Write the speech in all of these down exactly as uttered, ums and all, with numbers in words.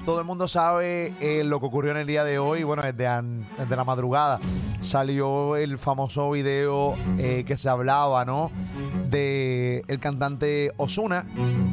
todo el mundo sabe eh, lo que ocurrió en el día de hoy. Bueno, desde, an, desde la madrugada salió el famoso video eh, que se hablaba, ¿no? De el cantante Ozuna.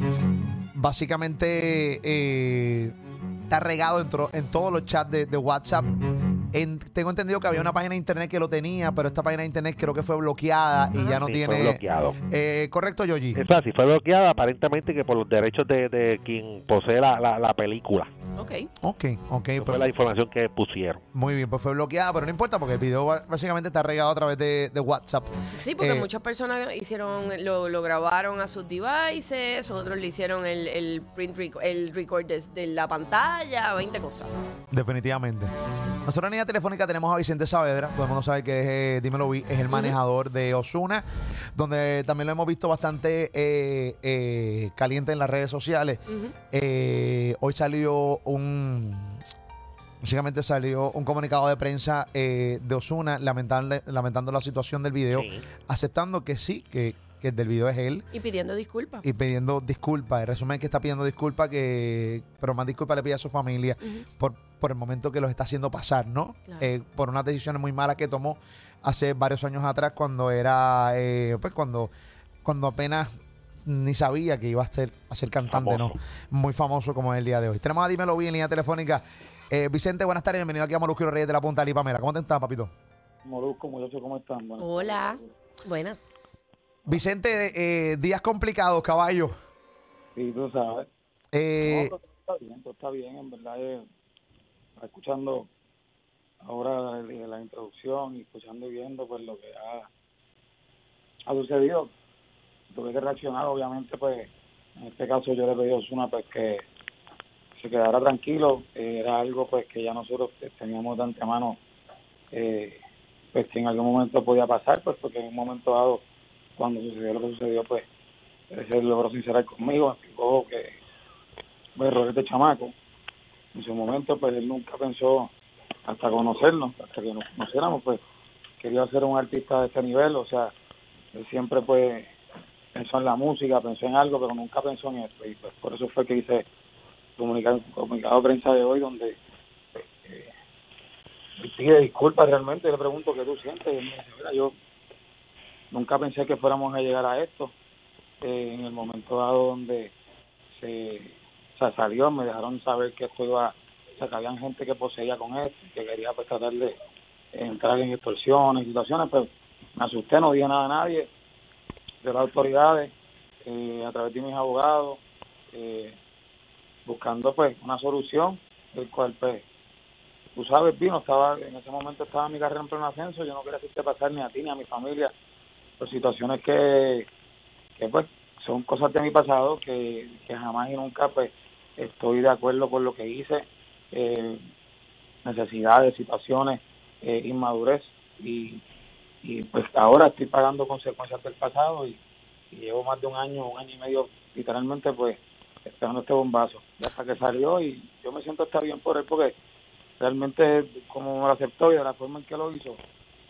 Básicamente eh, está regado en, en todos los chats de, de WhatsApp. En, tengo entendido que había una página de internet que lo tenía, pero esta página de internet creo que fue bloqueada y ya no sí, tiene... fue bloqueado. Eh, ¿Correcto, Yoyi? Es así, fue bloqueada aparentemente que por los derechos de, de quien posee la, la, la película. Ok. Ok, ok. Esa Pues, fue la información que pusieron. muy bien, pues fue bloqueada, pero no importa porque el video básicamente está regado a través de, de WhatsApp. Sí, porque Eh, muchas personas hicieron, lo, lo grabaron a sus devices, otros le hicieron el, el print rec- el record de, de la pantalla, veinte cosas. Definitivamente. Nosotros en línea telefónica tenemos a Vicente Saavedra. Todo el mundo sabe que es, eh, dímelo, Vi, es el manejador de Ozuna, donde también lo hemos visto bastante eh, eh, caliente en las redes sociales. Uh-huh. Eh, hoy salió un... Básicamente salió un comunicado de prensa eh, de Ozuna lamentando, lamentando la situación del video, Sí. aceptando que sí, que, que el del video es él. Y pidiendo disculpas. Y pidiendo disculpas. El resumen es que está pidiendo disculpas, que, pero más disculpas le pide a su familia Uh-huh. por, por el momento que los está haciendo pasar, ¿no? Claro. Eh, por unas decisiones muy malas que tomó hace varios años atrás cuando era, eh, pues cuando, cuando apenas ni sabía que iba a ser, a ser cantante, Famoso. ¿no? Muy famoso como es el día de hoy. Tenemos a Dímelo Bien en línea telefónica. Eh, Vicente, buenas tardes. Bienvenido aquí a Molusco y los Reyes de la Punta de Pamela. ¿Cómo te estás, papito? Molusco, muchachos, ¿cómo están? Bueno, Hola. Buenas. Vicente, eh, días complicados, caballo. sí, tú sabes. Eh, No, todo está bien, todo está bien, en verdad. Eh, escuchando ahora la, la introducción y escuchando y viendo pues lo que ha, ha sucedido, tuve que reaccionar, obviamente, pues en este caso yo le pedí a Ozuna pues que se quedara tranquilo. Eh, era algo pues que ya nosotros teníamos de antemano, eh, pues que en algún momento podía pasar, pues porque en un momento dado, cuando sucedió lo que sucedió, pues él se logró sincerar conmigo, explicó que fue errores de chamaco. En su momento, pues él nunca pensó, hasta conocernos, hasta que nos conociéramos, pues quería ser un artista de este nivel. O sea, él siempre pues pensó en la música, pensó en algo, pero nunca pensó en esto. Y pues por eso fue que hice comunicado, comunicado de prensa de hoy, donde pues, eh, él pide disculpas realmente. Yo le pregunto qué tú sientes, y él me dice, mira, yo nunca pensé que fuéramos a llegar a esto. Eh, en el momento dado donde se, se salió, me dejaron saber que esto iba, o sea, que habían gente que poseía con esto, que quería pues tratar de entrar en extorsiones, situaciones, pues me asusté, no dije nada a nadie de las autoridades, eh, a través de mis abogados, eh, buscando pues una solución, el cual pues, tú sabes, vino, estaba, en ese momento estaba mi carrera en pleno ascenso, yo no quería hacerte pasar ni a ti ni a mi familia por situaciones que que pues son cosas de mi pasado que, que jamás y nunca pues estoy de acuerdo con lo que hice, eh, necesidades, situaciones, eh, inmadurez y, y pues ahora estoy pagando consecuencias del pasado y, y llevo más de un año, un año y medio literalmente pues esperando este bombazo, ya hasta que salió y yo me siento estar bien por él porque realmente como me lo aceptó y de la forma en que lo hizo,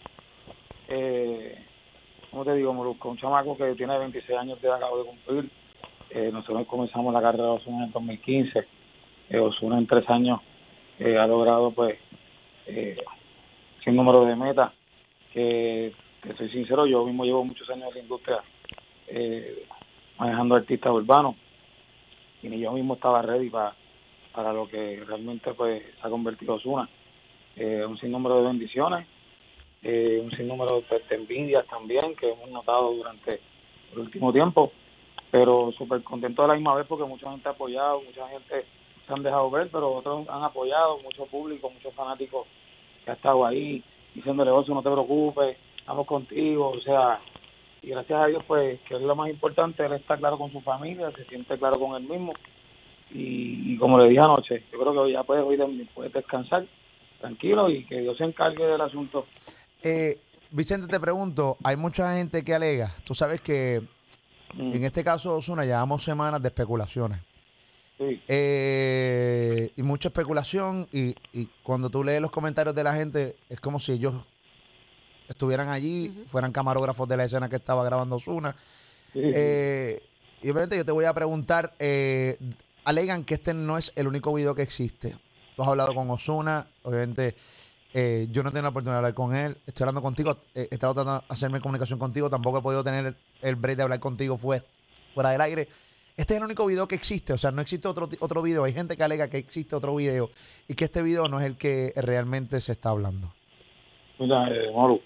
eh, como te digo, Molusco, un chamaco que tiene veintiséis años de edad, acabo de cumplir. Eh, nosotros comenzamos la carrera de Ozuna en el dos mil quince. Eh, Ozuna en tres años eh, ha logrado, pues, eh, sin número de metas. Que, que soy sincero, yo mismo llevo muchos años en la industria eh, manejando artistas urbanos y ni yo mismo estaba ready para para lo que realmente pues se ha convertido Ozuna. Eh, un sinnúmero de bendiciones. Eh, un sinnúmero de, de envidias también que hemos notado durante el último tiempo, pero súper contento a la misma vez porque mucha gente ha apoyado, mucha gente se han dejado ver, pero otros han apoyado, mucho público, muchos fanáticos que ha estado ahí diciéndole, Oso, no te preocupes, estamos contigo, o sea, y gracias a Dios pues que es lo más importante, él está claro con su familia, se siente claro con él mismo y, y como le dije anoche, yo creo que hoy ya puedes, hoy puedes descansar tranquilo y que Dios se encargue del asunto. Eh, Vicente, te pregunto, hay mucha gente que alega, tú sabes que Mm. en este caso Ozuna llevamos semanas de especulaciones. Sí. Eh, y mucha especulación y, y cuando tú lees los comentarios de la gente es como si ellos estuvieran allí, Uh-huh. fueran camarógrafos de la escena que estaba grabando Ozuna. Sí, Eh, y obviamente yo te voy a preguntar, eh, alegan que este no es el único video que existe. Tú has hablado con Ozuna, obviamente eh, yo no tengo la oportunidad de hablar con él. Estoy hablando contigo, eh, he estado tratando de hacerme comunicación contigo, tampoco he podido tener el break de hablar contigo fuera, fuera del aire. Este es el único video que existe, o sea, no existe otro, otro video. Hay gente que alega que existe otro video y que este video no es el que realmente se está hablando. Mira, eh, Moro,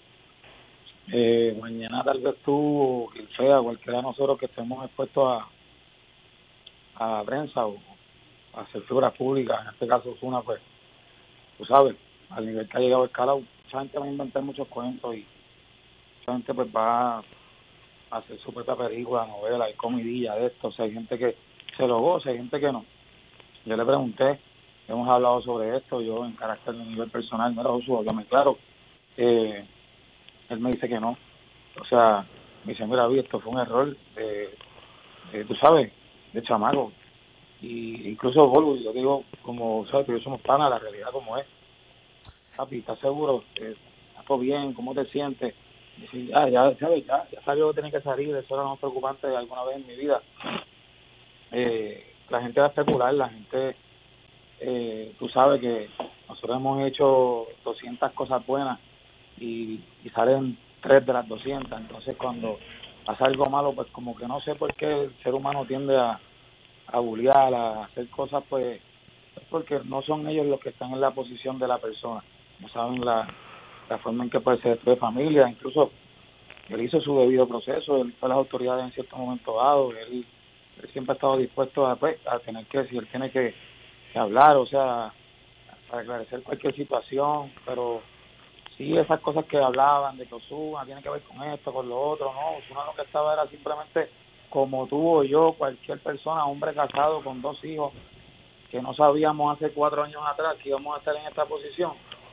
eh, mañana tal vez tú, quien sea, cualquiera de nosotros que estemos expuestos a, a la prensa o a hacer figuras públicas, en este caso Ozuna, pues, tú sabes, al nivel que ha llegado escalado, mucha gente va a inventar muchos cuentos y mucha gente pues va a hacer su propia película, novela y comidilla de esto. O sea, hay gente que se lo goza, hay gente que no. Yo le pregunté, hemos hablado sobre esto, yo en carácter de nivel personal, mira, Josué, háblame claro. Eh, él me dice que no. O sea, me dice, mira, vi, esto fue un error, eh, eh, tú sabes, de chamaco. Y incluso, Volvo, yo digo, como, sabes, que yo somos panas, la realidad como es. Papi, ¿estás seguro? Eh, ¿Estás todo bien? ¿Cómo te sientes? Y si, ah, ya, ¿sabes? Ya, ya salió que tenía que salir, eso era lo más preocupante alguna vez en mi vida. Eh, la gente va a especular, la gente, eh, tú sabes que nosotros hemos hecho doscientas cosas buenas y, y salen tres de las doscientas, entonces cuando pasa algo malo, pues como que no sé por qué el ser humano tiende a, a bullear, a hacer cosas, pues es porque no son ellos los que están en la posición de la persona, no saben la, la forma en que puede ser de familia. Incluso él hizo su debido proceso, él fue a las autoridades en cierto momento dado, él, él siempre ha estado dispuesto a, pues, a tener que, si él tiene que, que hablar, o sea, para esclarecer cualquier situación, pero sí, esas cosas que hablaban de que Ozuna tiene que ver con esto, con lo otro, no, Ozuna lo que estaba era simplemente como tú o yo, cualquier persona, hombre casado con dos hijos, que no sabíamos hace cuatro años atrás que íbamos a estar en esta posición.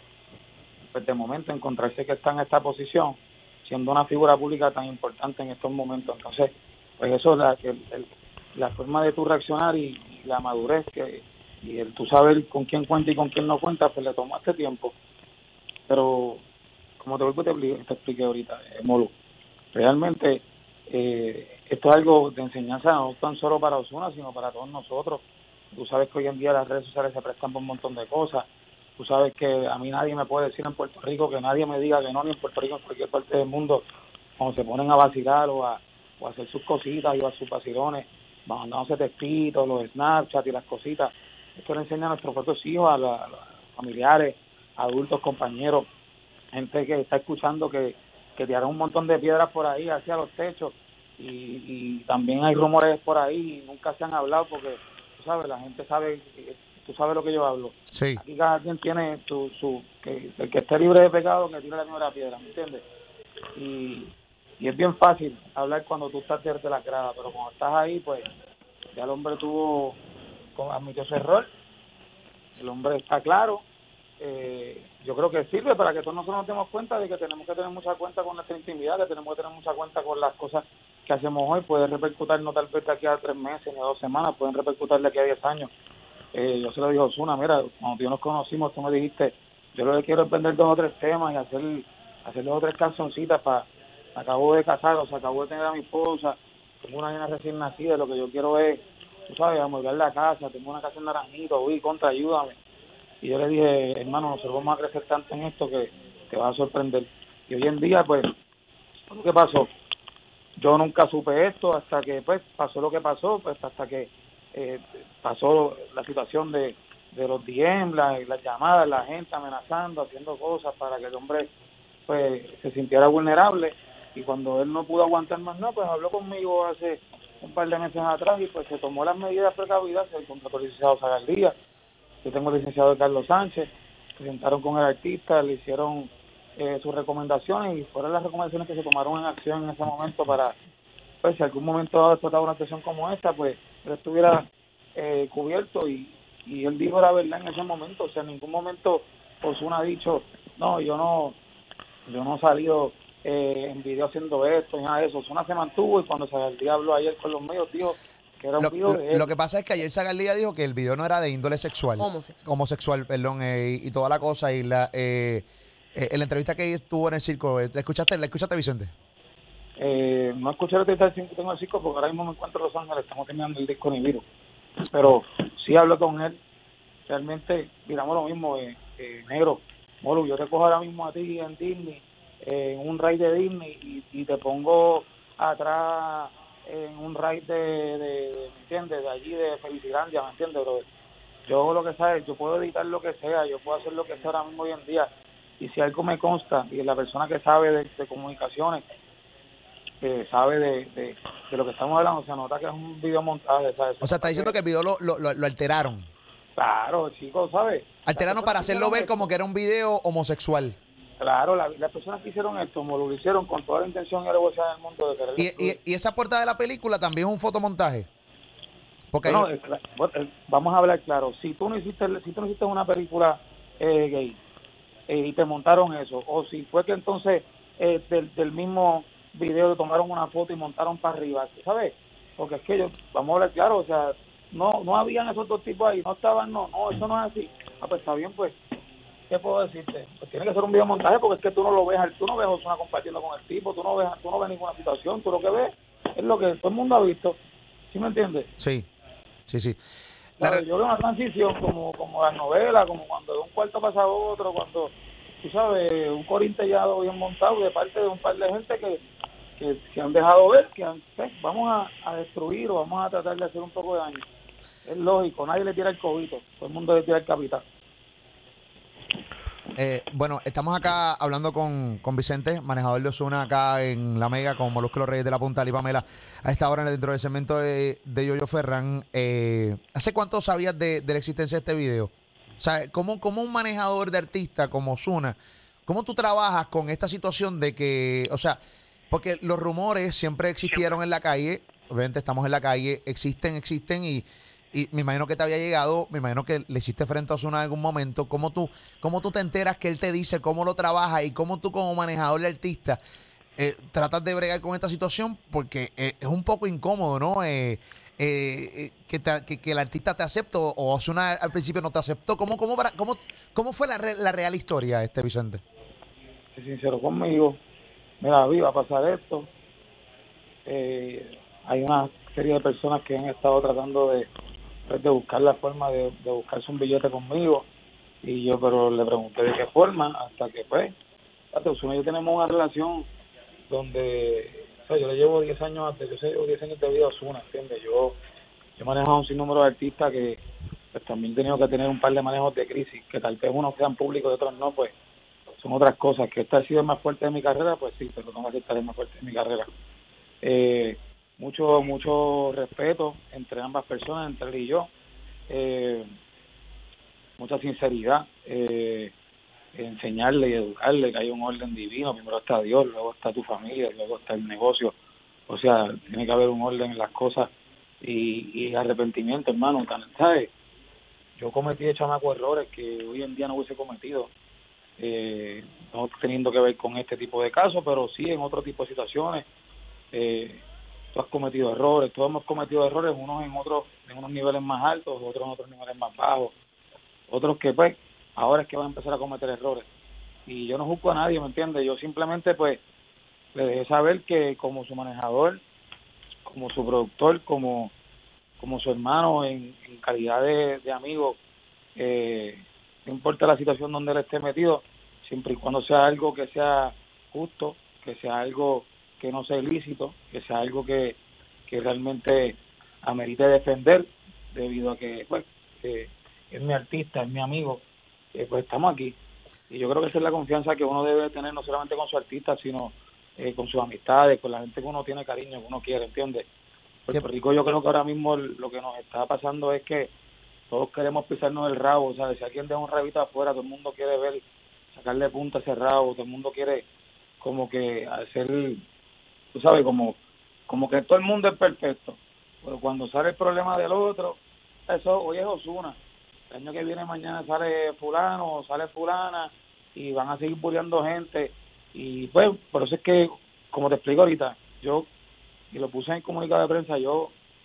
Pues de momento encontrarse que está en esta posición, siendo una figura pública tan importante en estos momentos. Entonces, pues eso es la, el, el, la forma de tú reaccionar y, y la madurez que y el tú saber con quién cuenta y con quién no cuenta, pues le tomó este tiempo. Pero, como te vuelvo te, te expliqué ahorita, eh, Molo, realmente eh, esto es algo de enseñanza no tan solo para Ozuna, sino para todos nosotros. Tú sabes que hoy en día las redes sociales se prestan por un montón de cosas. Tú sabes que a mí nadie me puede decir en Puerto Rico, que nadie me diga que no, ni en Puerto Rico, en cualquier parte del mundo, cuando se ponen a vacilar o a, o a hacer sus cositas y a sus vacilones, mandándose textitos, los Snapchat y las cositas. Esto le enseña a nuestros propios hijos, a, la, a los familiares, adultos, compañeros, gente que está escuchando que, que tiraron un montón de piedras por ahí hacia los techos y, y también hay rumores por ahí y nunca se han hablado porque, tú sabes, la gente sabe, tú sabes lo que yo hablo. Sí. Aquí cada quien tiene su, su que el que esté libre de pecado que tire la primera piedra, ¿me entiendes? Y, y es bien fácil hablar cuando tú estás de la grada, pero cuando estás ahí, pues ya el hombre tuvo, admitió su error, el hombre está claro. Eh, yo creo que sirve para que todos nosotros nos demos cuenta de que tenemos que tener mucha cuenta con nuestra intimidad, que tenemos que tener mucha cuenta con las cosas que hacemos hoy. Puede repercutir no tal vez de aquí a tres meses ni a dos semanas, pueden repercutir de aquí a diez años. Eh, yo se lo digo a Ozuna, mira, cuando tú y yo nos conocimos, tú me dijiste, yo lo que quiero es vender dos o tres temas y hacer, hacer dos o tres cancioncitas para, acabo de casar, o sea, acabo de tener a mi esposa, tengo una niña recién nacida, lo que yo quiero es, tú sabes, amueblar la casa, tengo una casa en Naranjito, uy, contra, ayúdame. Y yo le dije, hermano, nosotros vamos a crecer tanto en esto que te va a sorprender. Y hoy en día, pues, lo que pasó, yo nunca supe esto hasta que, pues, pasó lo que pasó, pues, hasta que eh, pasó la situación de, de los D M, las, las llamadas, la gente amenazando, haciendo cosas para que el hombre, pues, se sintiera vulnerable. Y cuando él no pudo aguantar más nada, pues, habló conmigo hace un par de meses atrás y, pues, se tomó las medidas precavidas, se contrató el licenciado Zagaldía. Yo tengo el licenciado Carlos Sánchez, se sentaron con el artista, le hicieron eh, sus recomendaciones y fueron las recomendaciones que se tomaron en acción en ese momento para, pues, si algún momento dado explotaba una situación como esta, pues, él estuviera eh, cubierto y, y él dijo la verdad en ese momento. O sea, en ningún momento Ozuna ha dicho, no, yo no yo no he salido eh, en video haciendo esto, ni nada de eso. Ozuna se mantuvo y cuando Zagaldía habló ayer con los medios, dijo que era un Lo, video de él. lo que pasa es que ayer Zagaldía dijo que el video no era de índole sexual. Homosexual. Homosexual, perdón, eh, y, y toda la cosa. Y la eh, eh, en la entrevista que estuvo en el circo, ¿la escuchaste, ¿la escuchaste, Vicente? Eh, no escuché la entrevista del cinco, tengo el circo porque ahora mismo me encuentro en Los Ángeles, estamos terminando el disco Nibiru. pero sí hablo con él. Realmente, miramos lo mismo, eh, eh, negro. Molu, yo te cojo ahora mismo a ti en Disney, eh, en un ride de Disney, y, y te pongo atrás en un ride de, de, de, ¿me entiendes? De allí, de Felicilandia, ¿me entiendes, bro? Yo lo que sabes, yo puedo editar lo que sea, yo puedo hacer lo que sea ahora mismo hoy en día, y si algo me consta, y la persona que sabe de, de comunicaciones, que sabe de, de, de lo que estamos hablando, se nota que es un videomontaje, ¿sabes? O sea, está diciendo que el video lo, lo, lo- lo alteraron. Claro, chicos, ¿sabes? Alteraron para hacerlo ver como que era un video homosexual. Claro, la, las personas que hicieron esto, como lo hicieron con toda la intención y alegría del mundo de querer Y, destruir. y, y esa puerta de la película también es un fotomontaje. Porque Bueno, hay- eh, la- bueno, eh, vamos a hablar claro. Si tú no hiciste, si tú no hiciste una película eh, gay eh, y te montaron eso, o si fue que entonces eh, del, del mismo video tomaron una foto y montaron para arriba, ¿sabes? Porque es que yo, vamos a hablar claro, o sea, no no habían esos dos tipos ahí, no estaban, no, no, eso no es así. Ah, pues está bien, pues, ¿qué puedo decirte? Pues tiene que ser un videomontaje porque es que tú no lo ves, tú no ves a Ozuna compartiendo con el tipo, tú no ves, tú no ves ninguna situación, tú lo que ves es lo que todo el mundo ha visto, ¿sí me entiendes? sí, sí, sí. La Claro, re- yo veo una transición como como las novelas, como cuando de un cuarto pasa a otro, cuando, tú sabes, un corintellado bien montado de parte de un par de gente que, que, que han dejado ver que han, eh, vamos a, a destruir o vamos a tratar de hacer un poco de daño. Es lógico, nadie le tira el cobito, todo el mundo le tira el capital. eh, bueno, estamos acá hablando con, con Vicente, manejador de Ozuna acá en La Mega, con Molusco Los Reyes de la Punta, y Pamela, a esta hora dentro del segmento de, de Yoyo Ferran. Eh, ¿Hace cuánto sabías de, de la existencia de este video? O sea, como, como un manejador de artista como Ozuna, ¿cómo tú trabajas con esta situación de que, o sea, porque los rumores siempre existieron en la calle, obviamente estamos en la calle, existen, existen y, y me imagino que te había llegado, me imagino que le hiciste frente a Ozuna en algún momento, ¿cómo tú, cómo tú te enteras que él te dice cómo lo trabaja y cómo tú como manejador de artista eh, tratas de bregar con esta situación? Porque eh, es un poco incómodo, ¿no? Eh, eh, eh, que, te- que, que el artista te acepte o o Ozuna al principio no te aceptó. ¿Cómo, cómo, para- cómo, cómo fue la, re- la real historia, este Vicente? Sé sincero conmigo, mira, vi, va a pasar esto. Eh, hay una serie de personas que han estado tratando de, pues, de buscar la forma de, de buscarse un billete conmigo, y yo pero le pregunté de qué forma, hasta que pues, fíjate, Ozuna y yo tenemos una relación donde, o sea, yo le llevo diez años antes, yo sé, llevo diez años de vida a Ozuna, ¿entiendes? Yo, yo he manejado un sinnúmero de artistas que pues también he tenido que tener un par de manejos de crisis, que tal vez unos sean públicos y otros no, pues son otras cosas. Que esta ha sido el más fuerte de mi carrera, pues sí, pero tengo que aceptar el más fuerte de mi carrera. Eh, mucho, mucho respeto entre ambas personas, entre él y yo. Eh, mucha sinceridad. Eh, enseñarle y educarle que hay un orden divino. Primero está Dios, luego está tu familia, luego está el negocio. O sea, tiene que haber un orden en las cosas y, y arrepentimiento, hermano. ¿Sabes? Yo cometí de chamaco errores que hoy en día no hubiese cometido, eh, no teniendo que ver con este tipo de casos, pero sí en otro tipo de situaciones. Eh, tú has cometido errores, todos hemos cometido errores, unos en otros, en unos niveles más altos, otros en otros niveles más bajos, otros que pues ahora es que van a empezar a cometer errores. Y yo no juzgo a nadie, ¿me entiendes? Yo simplemente pues le dejé saber que como su manejador, como su productor, como como su hermano en, en calidad de, de amigo, eh, no importa la situación donde él esté metido, siempre y cuando sea algo que sea justo, que sea algo que no sea ilícito, que sea algo que, que realmente amerite defender, debido a que pues eh, es mi artista, es mi amigo, eh, pues estamos aquí. Y yo creo que esa es la confianza que uno debe tener, no solamente con su artista, sino eh, con sus amistades, con la gente que uno tiene cariño, que uno quiere, ¿entiendes? Puerto Rico, yo creo que ahora mismo lo que nos está pasando es que todos queremos pisarnos el rabo, o sea, si alguien deja un rabito afuera, todo el mundo quiere ver, sacarle punta a ese rabo, todo el mundo quiere como que hacer, tú sabes, como como que todo el mundo es perfecto, pero cuando sale el problema del otro, eso hoy es Ozuna, el año que viene mañana sale fulano o sale fulana y van a seguir bulleando gente, y pues por eso es que, como te explico ahorita, yo, y lo puse en el comunicado de prensa, yo,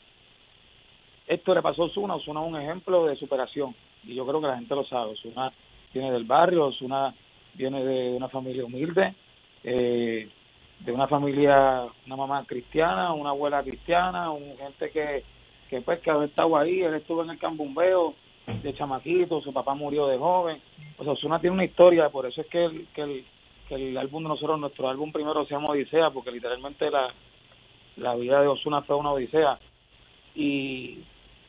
esto le pasó a Ozuna, Ozuna es un ejemplo de superación, y yo creo que la gente lo sabe. Ozuna viene del barrio, Ozuna viene de una familia humilde, eh, de una familia, una mamá cristiana, una abuela cristiana, un, gente que, que pues que haber estado ahí, él estuvo en el Canbumbeo de chamaquito, su papá murió de joven. O sea, Ozuna tiene una historia, por eso es que el, que el, que el álbum de nosotros, nuestro álbum primero se llama Odisea, porque literalmente la, la vida de Ozuna fue una odisea. Y,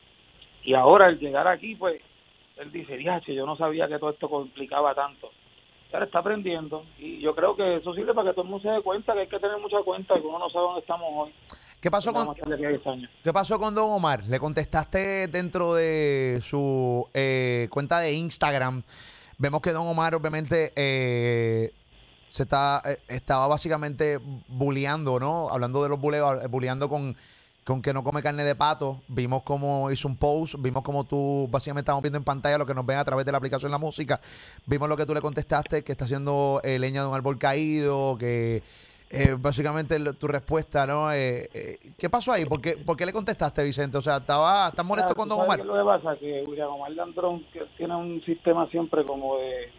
y ahora al llegar aquí, pues, él dice, diache, yo no sabía que todo esto complicaba tanto. Ahora está aprendiendo, y yo creo que eso sirve para que todo el mundo se dé cuenta que hay que tener mucha cuenta, que uno no sabe dónde estamos hoy. ¿Qué pasó con ¿Qué pasó con Don Omar? Le contestaste dentro de su eh, cuenta de Instagram. Vemos que Don Omar obviamente eh, se está eh, estaba básicamente bulleando, ¿no? Hablando de los buleos, bulleando con, con que no come carne de pato. Vimos cómo hizo un post, vimos cómo tú básicamente estamos viendo en pantalla lo que nos ven a través de la aplicación La Música. Vimos lo que tú le contestaste, que está haciendo eh, leña de un árbol caído, que Eh, básicamente lo- tu respuesta, ¿no? Eh, eh, ¿Qué pasó ahí? ¿Por qué, por qué le contestaste, Vicente? O sea, ¿estaba, ¿estás molesto Ah, con ¿tú Don sabes Omar? qué es lo que pasa? Que William Omar Landrón que tiene un sistema siempre como de...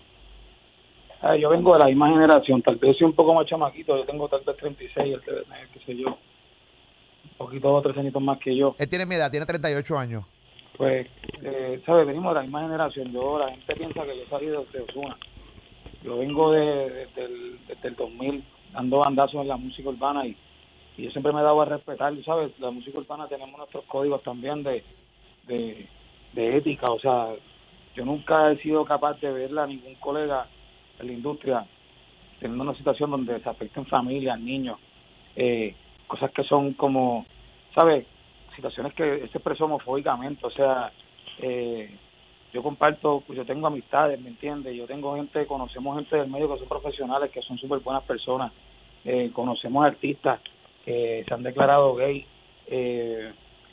Ah, yo vengo de la misma generación, tal vez soy un poco más chamaquito, yo tengo tal vez treinta y seis, él debe tener, qué sé yo, un poquito o tres añitos más que yo. Él tiene mi edad, tiene treinta y ocho años. Pues, eh, ¿sabes? Venimos de la misma generación, yo, la gente piensa que yo salí de, de Ozuna. Yo vengo de, de- del, desde el dos mil dando bandazos en la música urbana y, y yo siempre me he dado a respetar, ¿sabes? La música urbana tenemos nuestros códigos también de, de, de ética, o sea, yo nunca he sido capaz de verla a ningún colega en la industria teniendo una situación donde se afecten familias, niños, eh, cosas que son como, ¿sabes? Situaciones que se expresó homofóbicamente, o sea, eh, yo comparto, pues yo tengo amistades, ¿me entiendes? Yo tengo gente, conocemos gente del medio que son profesionales, que son súper buenas personas, eh, conocemos artistas que se han declarado gay, eh,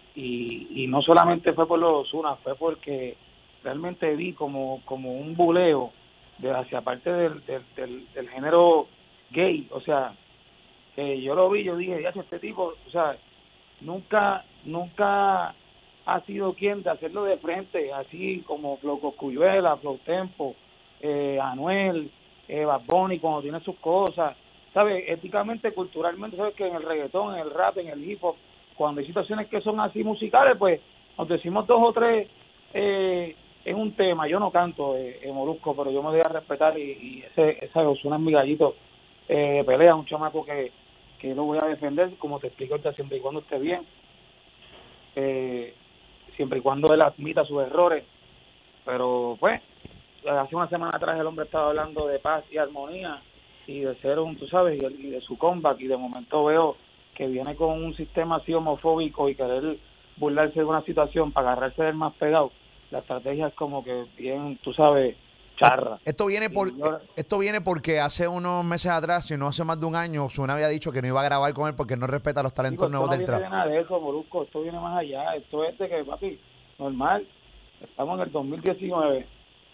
y, y no solamente fue por los Ozuna, fue porque realmente vi como, como un buleo de hacia parte del, del, del, del género gay, o sea, que yo lo vi, yo dije, ya este tipo, o sea, nunca, nunca ha sido quien de hacerlo de frente, así como Flow Cosculluela, Flow Tempo, eh, Anuel, eh, Bad Bunny, cuando tiene sus cosas, ¿sabes? Éticamente, culturalmente, ¿sabes? Que en el reggaetón, en el rap, en el hip hop, cuando hay situaciones que son así musicales, pues nos decimos dos o tres eh, en un tema. Yo no canto eh, en Molusco, pero yo me voy a respetar y, y ese, ese Ozuna es mi gallito eh, pelea, un chamaco que, que lo voy a defender, como te explico ahorita, siempre y cuando esté bien. Eh, siempre y cuando él admita sus errores, pero pues hace una semana atrás el hombre estaba hablando de paz y armonía y de ser un, tú sabes, y, y de su comeback, y de momento veo que viene con un sistema así homofóbico y querer burlarse de una situación para agarrarse del más pegado. La estrategia es como que bien, tú sabes, charra. Esto viene por Y yo- esto viene porque hace unos meses atrás, si no hace más de un año, Ozuna había dicho que no iba a grabar con él porque no respeta los talentos Digo, esto nuevos no del viene trap. de nada de eso, Molusco, esto viene más allá, esto es de que, papi, normal, estamos en el dos mil diecinueve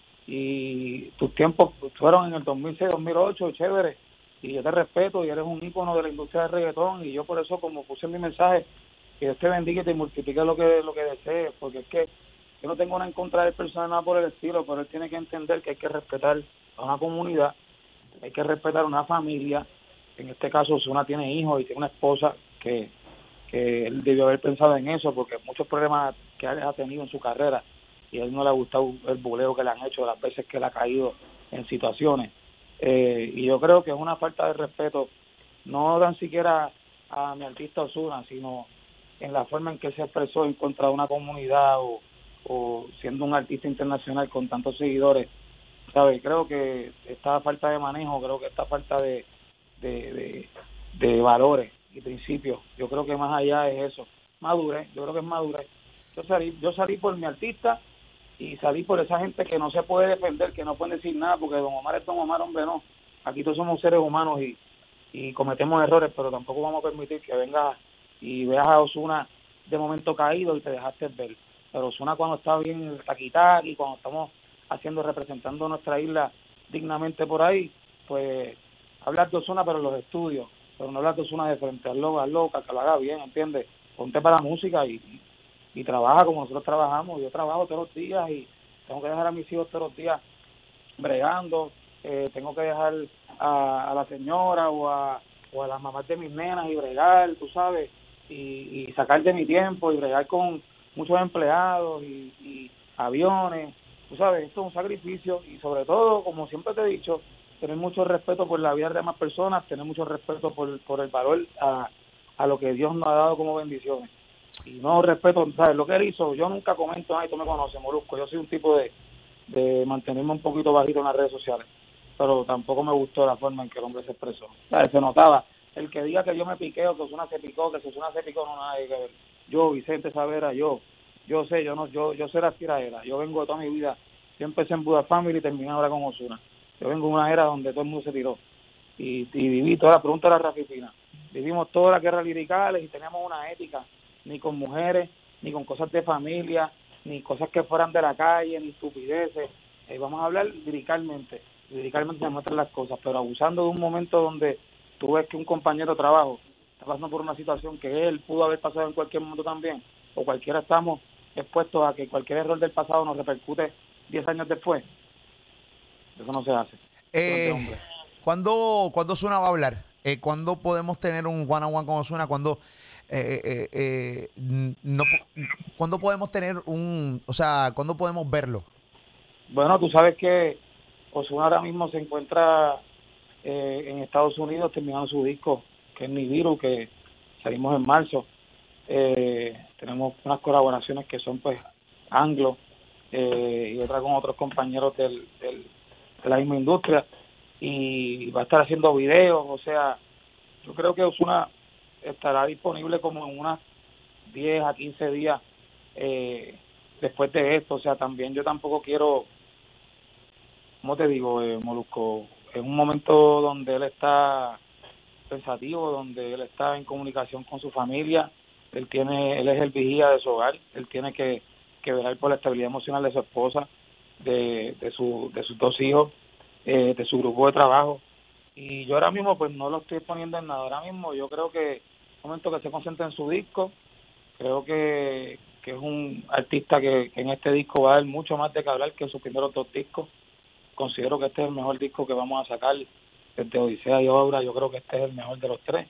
y tus tiempos fueron en el dos mil seis, dos mil ocho, chévere, y yo te respeto y eres un ícono de la industria del reggaetón, y yo por eso, como puse en mi mensaje, que Dios te bendiga y te multiplique lo que lo que desees, porque es que yo no tengo nada en contra del personal, nada por el estilo, pero él tiene que entender que hay que respetar a una comunidad, hay que respetar a una familia. En este caso, Ozuna tiene hijos y tiene una esposa que, que él debió haber pensado en eso, porque muchos problemas que él ha tenido en su carrera y a él no le ha gustado el buleo que le han hecho las veces que él ha caído en situaciones. Eh, y yo creo que es una falta de respeto, no tan siquiera a mi artista Ozuna, sino en la forma en que se expresó en contra de una comunidad o, o siendo un artista internacional con tantos seguidores, ¿sabes? Creo que esta falta de manejo, creo que esta falta de, de, de, de valores y principios, yo creo que más allá es eso, madurez, yo creo que es madurez. Yo salí, yo salí por mi artista y salí por esa gente que no se puede defender, que no pueden decir nada, porque Don Omar es Don Omar, hombre, no. Aquí todos somos seres humanos y, y cometemos errores, pero tampoco vamos a permitir que vengas y veas a Ozuna de momento caído y te dejaste ver. Pero Ozuna cuando está bien en el taquitac y cuando estamos haciendo, representando nuestra isla dignamente por ahí, pues hablar de Ozuna pero en los estudios, pero no hablar de Ozuna de frente, hazlo, hazlo, que lo haga bien, ¿entiendes? Ponte para la música y, y, y trabaja como nosotros trabajamos. Yo trabajo todos los días y tengo que dejar a mis hijos todos los días bregando, eh, tengo que dejar a, a la señora o a, o a las mamás de mis nenas y bregar, tú sabes, y, y sacar de mi tiempo y bregar con, muchos empleados y, y aviones, tú sabes, esto es un sacrificio y sobre todo, como siempre te he dicho, tener mucho respeto por la vida de demás personas, tener mucho respeto por, por el valor a, a lo que Dios nos ha dado como bendiciones. Y no respeto, ¿sabes? Lo que él hizo, yo nunca comento, ay, tú me conoces, Molusco, yo soy un tipo de, de mantenerme un poquito bajito en las redes sociales, pero tampoco me gustó la forma en que el hombre se expresó. ¿Sabes? Se notaba, el que diga que yo me piqué o que Ozuna se picó, que Ozuna se picó, no nada que ver. Yo, Vicente Savera, yo, yo sé, yo no, yo, yo sé la tiraera, yo vengo de toda mi vida, yo empecé en Buda Family y terminé ahora con Ozuna. Yo vengo de una era donde todo el mundo se tiró y, y viví toda la pregunta de la Rafi Pina. Vivimos todas las guerras liricales y teníamos una ética, ni con mujeres, ni con cosas de familia, ni cosas que fueran de la calle, ni estupideces. Eh, vamos a hablar liricalmente, liricalmente se muestran las cosas, pero abusando de un momento donde tú ves que un compañero de trabajo está pasando por una situación que él pudo haber pasado en cualquier momento también, o cualquiera estamos expuestos a que cualquier error del pasado nos repercute diez años después. Eso no se hace. Eh, ¿Cuándo, ¿Cuándo Ozuna va a hablar? Eh, ¿Cuándo podemos tener un one on one con Ozuna? ¿Cuándo, eh, eh, eh, no, ¿cuándo podemos tener un, o sea, cuándo podemos verlo? Bueno, tú sabes que Ozuna ahora mismo se encuentra eh, en Estados Unidos terminando su disco, que es Nibiru, que salimos en marzo. Eh, tenemos unas colaboraciones que son pues anglo eh, y otras con otros compañeros del, del, de la misma industria, y va a estar haciendo videos. O sea, yo creo que Ozuna estará disponible como en unas diez a quince días eh, después de esto. O sea, también yo tampoco quiero, ¿cómo te digo, eh, Molusco? En un momento donde él está pensativo, donde él está en comunicación con su familia, él tiene, él es el vigía de su hogar, él tiene que, que velar por la estabilidad emocional de su esposa, de, de, su, de sus dos hijos, eh, de su grupo de trabajo, y yo ahora mismo pues no lo estoy poniendo en nada. Ahora mismo yo creo que es un momento que se concentra en su disco. Creo que, que es un artista que, que en este disco va a dar mucho más de que hablar que en sus primeros dos discos. Considero que este es el mejor disco que vamos a sacar desde Odisea y Obra. Yo creo que este es el mejor de los tres.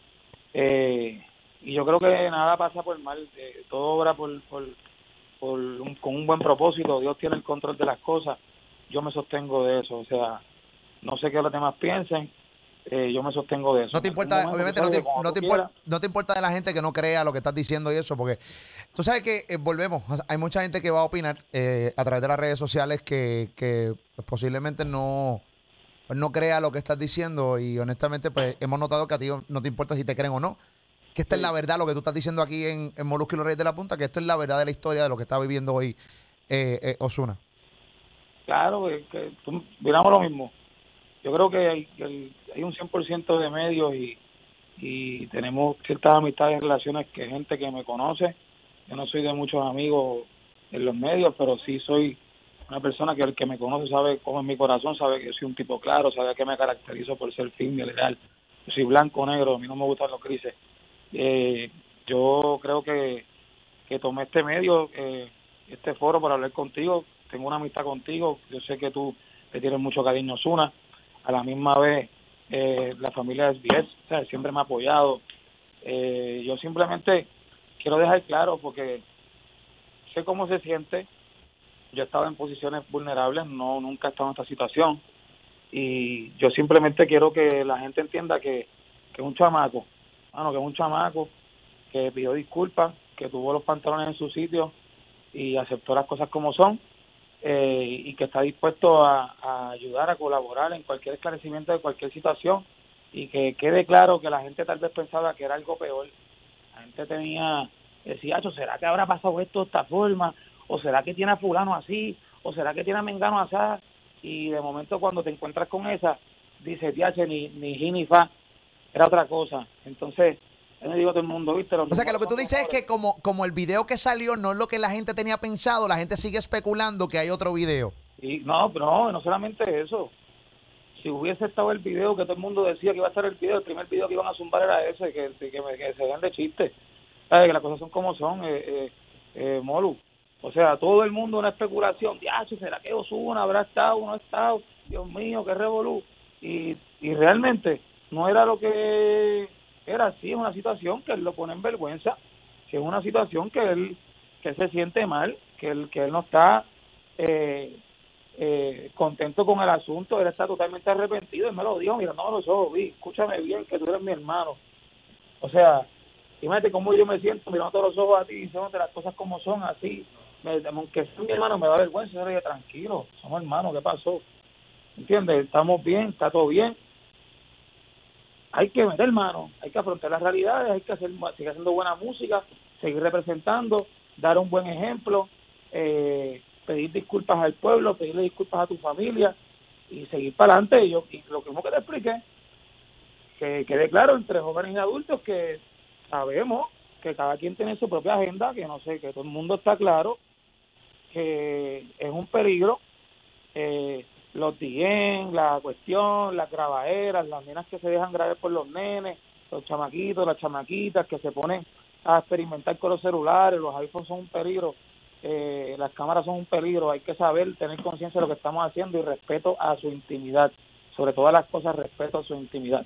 Eh, y yo creo que nada pasa por mal, eh, todo obra por, por, por un, con un buen propósito. Dios tiene el control de las cosas. Yo me sostengo de eso. O sea, no sé qué los demás piensen, eh, yo me sostengo de eso. No te importa, momento, obviamente no sabes, te, no, te importa, no te importa de la gente que no crea lo que estás diciendo y eso, porque tú sabes que eh, volvemos, o sea, hay mucha gente que va a opinar eh, a través de las redes sociales que, que pues, posiblemente no, pues, no crea lo que estás diciendo, y honestamente pues hemos notado que a ti no te importa si te creen o no, que esta sí. es la verdad, lo que tú estás diciendo aquí en, en Molusco y los Reyes de la Punta, que esto es la verdad de la historia de lo que está viviendo hoy eh, eh, Ozuna. Claro, que, que tú, miramos lo mismo. Yo creo que hay, que hay un cien por ciento de medios y, y tenemos ciertas amistades y relaciones, que gente que me conoce. Yo no soy de muchos amigos en los medios, pero sí soy una persona que el que me conoce sabe cómo es mi corazón, sabe que yo soy un tipo claro, sabe que me caracterizo por ser firme y legal. Yo soy blanco o negro, a mí no me gustan los grises. Eh, yo creo que, que tomé este medio, eh, este foro para hablar contigo. Tengo una amistad contigo, yo sé que tú le tienes mucho cariño a Ozuna. A la misma vez, eh, la familia de S B S, o sea, siempre me ha apoyado. Eh, yo simplemente quiero dejar claro, porque sé cómo se siente. Yo he estado en posiciones vulnerables, no nunca he estado en esta situación. Y yo simplemente quiero que la gente entienda que, que es un chamaco, bueno, que es un chamaco que pidió disculpas, que tuvo los pantalones en su sitio y aceptó las cosas como son. Eh, y que está dispuesto a, a ayudar, a colaborar en cualquier esclarecimiento de cualquier situación, y que quede claro que la gente tal vez pensaba que era algo peor. La gente tenía, decía, ¿será que habrá pasado esto de esta forma? ¿O será que tiene a fulano así? ¿O será que tiene a mengano así? Y de momento cuando te encuentras con esa, dice, tiache, ni, ni ji ni fa, era otra cosa. Entonces, yo le digo a todo el mundo, ¿viste? Los o sea, que lo que tú dices es que como, como el video que salió no es lo que la gente tenía pensado, la gente sigue especulando que hay otro video. Y no, no, no solamente eso. Si hubiese estado el video que todo el mundo decía que iba a estar el video, el primer video que iban a zumbar era ese, que, que, me, que se vean de chiste. ¿Sabes? Que las cosas son como son, eh, eh, eh, Molu. O sea, todo el mundo una especulación. Diacho, ¿será que Ozuna habrá estado o no ha estado? Dios mío, qué revolú. Y, y realmente no era lo que era. Así, es una situación que él lo pone en vergüenza. Si es una situación que él que él se siente mal, que él, que él no está eh, eh, contento con el asunto, él está totalmente arrepentido, él me lo dijo, mira, no los ojos, vi, escúchame bien, que tú eres mi hermano. O sea, imagínate cómo yo me siento mirando todos los ojos a ti y diciéndote las cosas como son, así, me, aunque sea mi hermano me da vergüenza, yo le dije, tranquilo, somos hermanos, ¿qué pasó? ¿Entiendes? Estamos bien, está todo bien. Hay que meter mano, hay que afrontar las realidades, hay que hacer, seguir haciendo buena música, seguir representando, dar un buen ejemplo, eh, pedir disculpas al pueblo, pedirle disculpas a tu familia y seguir para adelante. Y, yo, y lo mismo que te expliqué, que quede claro entre jóvenes y adultos que sabemos que cada quien tiene su propia agenda, que no sé, que todo el mundo está claro que es un peligro, eh, los D M, la cuestión, las gravaderas, las nenas que se dejan grabar por los nenes, los chamaquitos, las chamaquitas que se ponen a experimentar con los celulares, los iPhones son un peligro, eh, las cámaras son un peligro, hay que saber, tener conciencia de lo que estamos haciendo y respeto a su intimidad, sobre todas las cosas, respeto a su intimidad.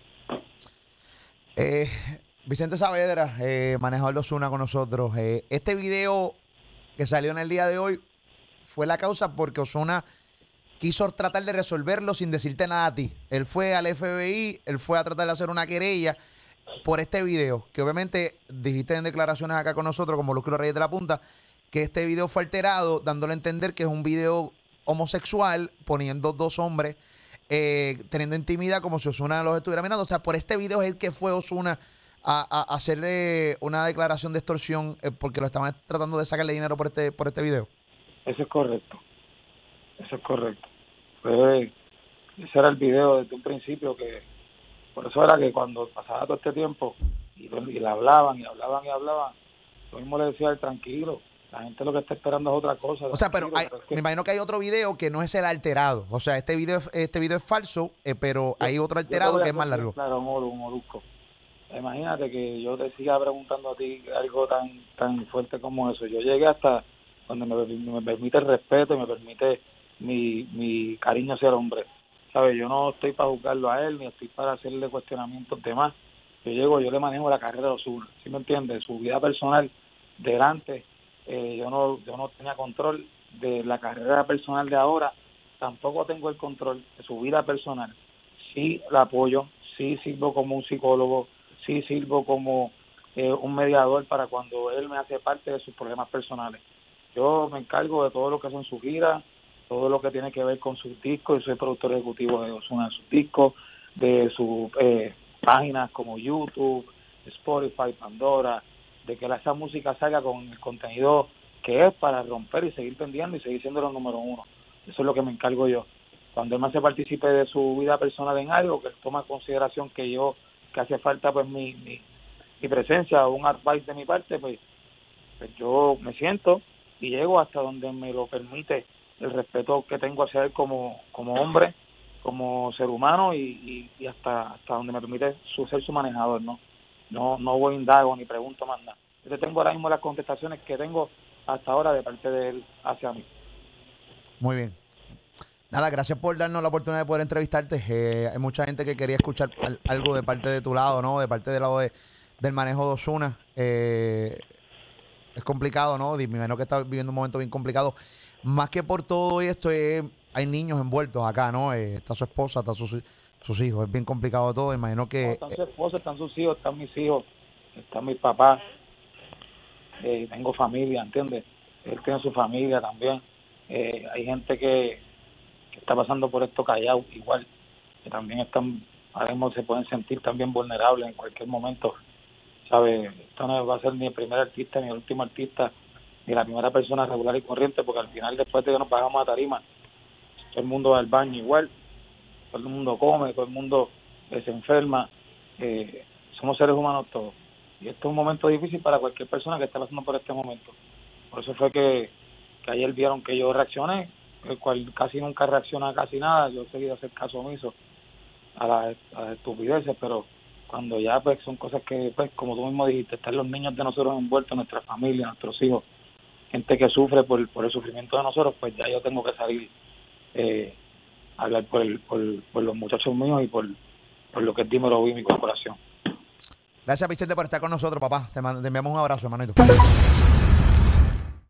Eh, Vicente Saavedra, eh, manejador de Ozuna con nosotros. Eh, este video que salió en el día de hoy fue la causa porque Ozuna quiso tratar de resolverlo sin decirte nada a ti. Él fue al F B I, él fue a tratar de hacer una querella por este video, que obviamente dijiste en declaraciones acá con nosotros, como Luis Reyes de la Punta, que este video fue alterado, dándole a entender que es un video homosexual, poniendo dos hombres eh, teniendo intimidad como si Ozuna los estuviera mirando. O sea, por este video es el que fue Ozuna a, a hacerle una declaración de extorsión eh, porque lo estaban tratando de sacarle dinero por este, por este video. Eso es correcto. Eso es correcto. Pues, ese era el video desde un principio, que por eso era que cuando pasaba todo este tiempo y, y le hablaban y hablaban y hablaban, lo mismo le decía, tranquilo, la gente lo que está esperando es otra cosa. O sea, pero, hay, pero es que... me imagino que hay otro video que no es el alterado. O sea, este video, este video es falso, eh, pero hay otro alterado que es más largo. Claro, Moro, un molusco. Imagínate que yo te siga preguntando a ti algo tan tan fuerte como eso. Yo llegué hasta donde me, me permite el respeto y me permite mi, mi cariño hacia el hombre. ¿Sabes? Yo no estoy para juzgarlo a él, ni estoy para hacerle cuestionamientos de más. Yo llego, yo le manejo la carrera de Ozuna, ¿sí me entiendes? Su vida personal delante, eh, yo no yo no tenía control de la carrera personal de ahora, tampoco tengo el control de su vida personal. Sí la apoyo, sí sirvo como un psicólogo, sí sirvo como eh, un mediador para cuando él me hace parte de sus problemas personales. Yo me encargo de todo lo que son sus giras, todo lo que tiene que ver con sus discos. Yo soy productor ejecutivo de Ozuna, de sus discos, de sus eh, páginas como YouTube, Spotify, Pandora, de que esa música salga con el contenido que es para romper y seguir vendiendo y seguir siendo los número uno. Eso es lo que me encargo yo. Cuando él me hace partícipe de su vida personal en algo, que él toma en consideración que yo, que hace falta pues mi, mi, mi presencia o un advice de mi parte, pues, pues yo me siento y llego hasta donde me lo permite el respeto que tengo hacia él como, como hombre, como ser humano y, y, y hasta hasta donde me permite su, ser su manejador, ¿no? No no voy indago ni pregunto más nada. Yo tengo ahora mismo las contestaciones que tengo hasta ahora de parte de él hacia mí. Muy bien. Nada, gracias por darnos la oportunidad de poder entrevistarte. Eh, hay mucha gente que quería escuchar al, algo de parte de tu lado, ¿no? De parte del lado de, del manejo de Ozuna. Eh, es complicado, ¿no? Me imagino que estás viviendo un momento bien complicado. Más que por todo esto, eh, hay niños envueltos acá, ¿no? Eh, está su esposa, está sus, sus hijos. Es bien complicado todo. Imagino que... No, están su esposa, están sus hijos, están mis hijos, están mis papás. Eh, tengo familia, ¿entiendes? Él tiene su familia también. Eh, hay gente que, que está pasando por esto callado, igual, que también están, ahora mismo se pueden sentir también vulnerables en cualquier momento, ¿sabes? Esto no va a ser ni el primer artista, ni el último artista, ni la primera persona regular y corriente, porque al final, después de que nos bajamos a tarima, todo el mundo va al baño igual, todo el mundo come, todo el mundo eh, se enferma, eh, somos seres humanos todos. Y esto es un momento difícil para cualquier persona que esté pasando por este momento. Por eso fue que, que ayer vieron que yo reaccioné, el cual casi nunca reacciona a casi nada. Yo seguí a hacer caso omiso a las, a las estupideces, pero cuando ya pues son cosas que, pues como tú mismo dijiste, están los niños de nosotros envueltos, nuestra familia, nuestros hijos, gente que sufre por, por el sufrimiento de nosotros, pues ya yo tengo que salir eh, a hablar por, el, por, por los muchachos míos y por, por lo que es Dímelo Vi, mi corporación. Gracias, Vicente, por estar con nosotros, papá. Te, te enviamos un abrazo, hermanito.